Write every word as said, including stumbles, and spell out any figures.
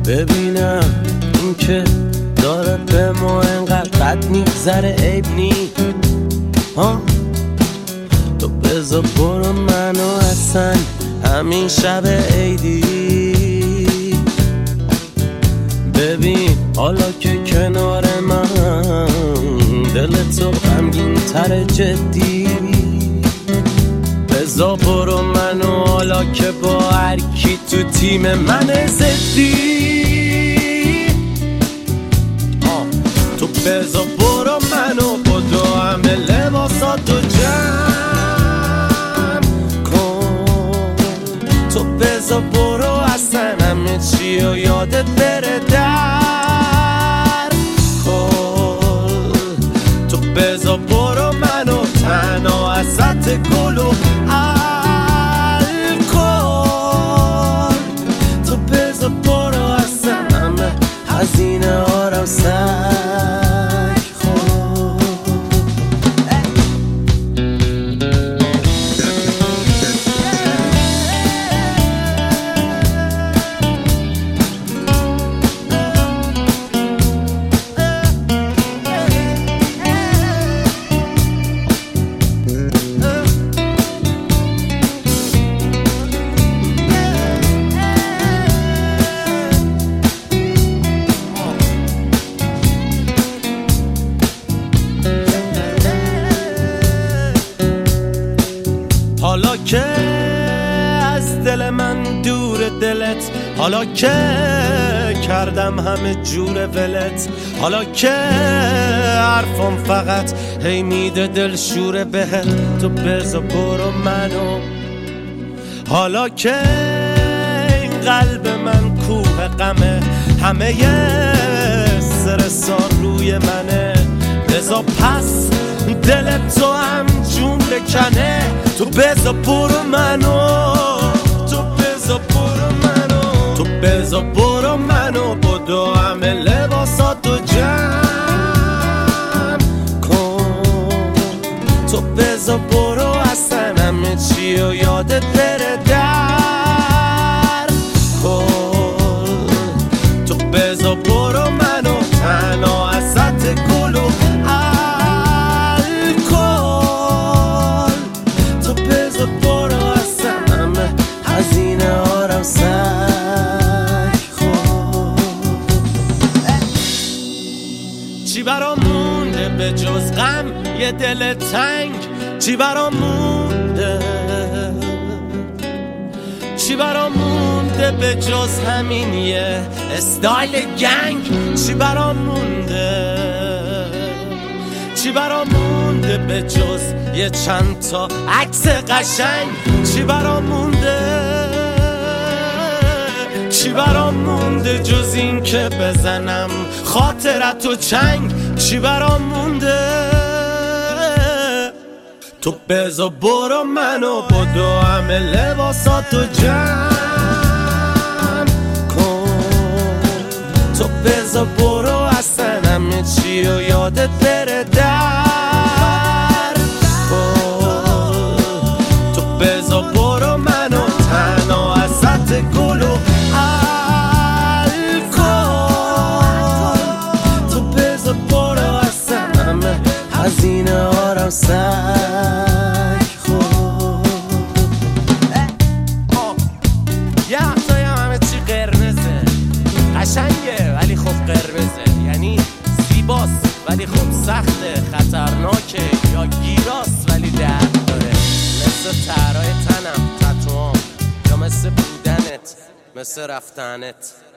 ببینم این که داره به ما انقدر بد میگذره عیب نی ها. تو بذار برو منو اصلا همین شب عیدی ببین حالا که کنار من دل تو غمگین تر جدی. بذار برو منو حالا که با هر کی تو تیم من زدی. تو بذار برو منو بدو همه لباساتو جمع کن. تو بذار برو اصلا همه چی و یادت بره در کن. تو بذار برو منو تنها ازت گل و الکل. تو بذار برو اصلا همه هزینه ها رو سر حالا که از دل من دور دلت، حالا که کردم همه جور ولت، حالا که حرفم فقط هی میده دل شوره بهت. تو بذار برو منو حالا که این قلب من کوه غمه، همه استرسا روی منه. بذار پس دل تو هم جون بکنه. تو بذار برو منو، تو بذار برو منو، تو بذار برو منو بدو همه لباساتو جمع کن. تو بذار برو اصلا همه چی و یادت بره در کن. تو بذار برو منو تنها ازت گل و چی برام مونده به جز غم یه دل تنگ؟ چی برام مونده؟ چی برام مونده به جز همین یه استایل گنگ؟ چی برام مونده؟ چی برام مونده به جز یه چند تا عکس قشنگ؟ چی برام مونده؟ چی برام مونده جز این که بزنم خاطرتو چنگ؟ چی برام مونده؟ تو بذار برو منو بدو همه لباساتو جمع کن. تو بذار برو اصلا همه چی و یادت بره در کن. تو بذار برو منو تنها ازت گل و هزینه ها رو سگ خود. یه وقتایی هم همه چی قرمزه، قشنگه ولی خب قرمزه. یعنی زیباست ولی خب سخته، خطرناکه یا گیراست ولی درد داره. مثل ترای تنم، تتوام، یا مثل بودنت، مثل رفتنت.